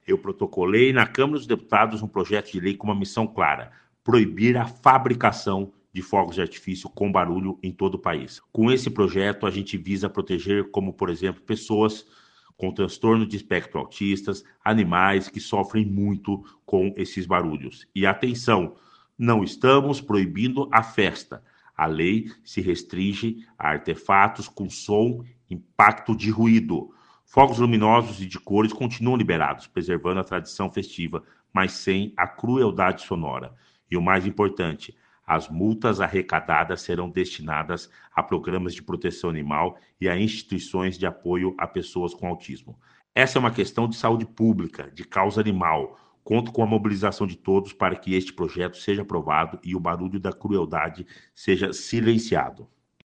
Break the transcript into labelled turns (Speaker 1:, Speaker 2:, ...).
Speaker 1: Eu protocolei na Câmara dos Deputados um projeto de lei com uma missão clara: proibir a fabricação de fogos de artifício com barulho em todo o país. Com esse projeto, a gente visa proteger, como, por exemplo, pessoas com transtorno de espectro autistas, animais que sofrem muito com esses barulhos. E atenção, não estamos proibindo a festa. A lei se restringe a artefatos com som, impacto de ruído. Fogos luminosos e de cores continuam liberados, preservando a tradição festiva, mas sem a crueldade sonora. E o mais importante, as multas arrecadadas serão destinadas a programas de proteção animal e a instituições de apoio a pessoas com autismo. Essa é uma questão de saúde pública, de causa animal. Conto com a mobilização de todos para que este projeto seja aprovado e o barulho da crueldade seja silenciado.